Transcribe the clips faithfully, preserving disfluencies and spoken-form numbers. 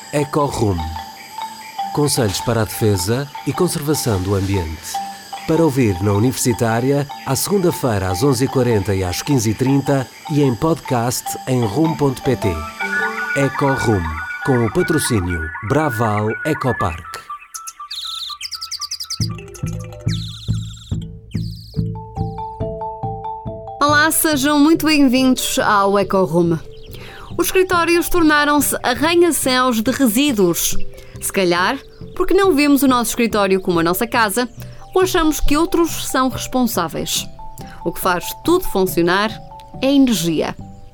Ecorum. Conselhos para a defesa e conservação do ambiente. Para ouvir na Universitária, à segunda-feira às onze e quarenta e às quinze e trinta e em podcast em rum ponto pt. Ecorum, com o patrocínio Braval Ecopark. Olá, sejam muito bem-vindos ao Ecorum. Os escritórios tornaram-se arranha-céus de resíduos. Se calhar, porque não vemos o nosso escritório como a nossa casa ou achamos que outros são responsáveis. O que faz tudo funcionar é a energia.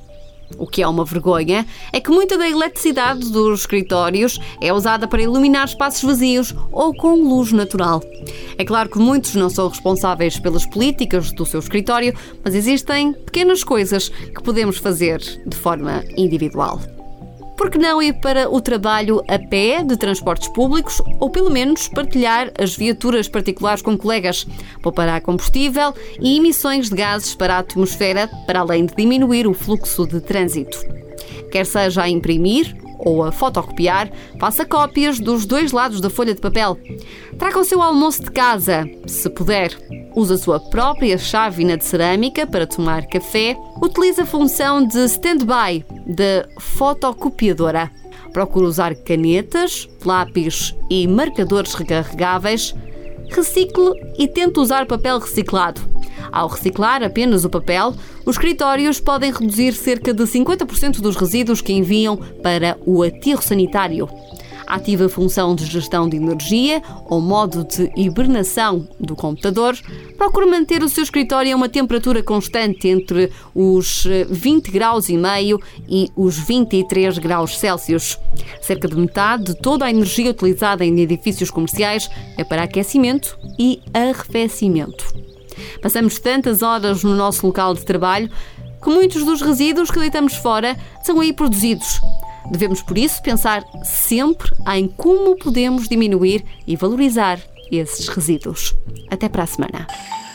O que é uma vergonha é que muita da eletricidade dos escritórios é usada para iluminar espaços vazios ou com luz natural. É claro que muitos não são responsáveis pelas políticas do seu escritório, mas existem pequenas coisas que podemos fazer de forma individual. Por que não ir para o trabalho a pé, de transportes públicos, ou pelo menos partilhar as viaturas particulares com colegas, poupar combustível e emissões de gases para a atmosfera, para além de diminuir o fluxo de trânsito. Quer seja a imprimir ou a fotocopiar, faça cópias dos dois lados da folha de papel. Traga o seu almoço de casa, se puder. Use a sua própria chávena de cerâmica para tomar café. Utilize a função de stand-by da fotocopiadora. Procure usar canetas, lápis e marcadores recarregáveis. Recicle e tente usar papel reciclado. Ao reciclar apenas o papel, os escritórios podem reduzir cerca de cinquenta por cento dos resíduos que enviam para o aterro sanitário. Ative a função de gestão de energia ou modo de hibernação do computador. Procure manter o seu escritório a uma temperatura constante entre os vinte graus e meio e os vinte e três graus Celsius. Cerca de metade de toda a energia utilizada em edifícios comerciais é para aquecimento e arrefecimento. Passamos tantas horas no nosso local de trabalho que muitos dos resíduos que deitamos fora são aí produzidos. Devemos, por isso, pensar sempre em como podemos diminuir e valorizar esses resíduos. Até para a semana.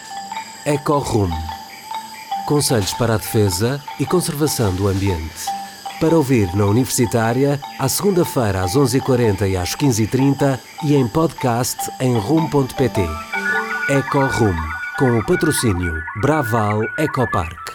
Ecorum. Conselhos para a defesa e conservação do ambiente. Para ouvir na Universitária, à segunda-feira às onze e quarenta e às quinze e trinta e em podcast em rum ponto pt. Ecorum, com o patrocínio Braval Ecopark.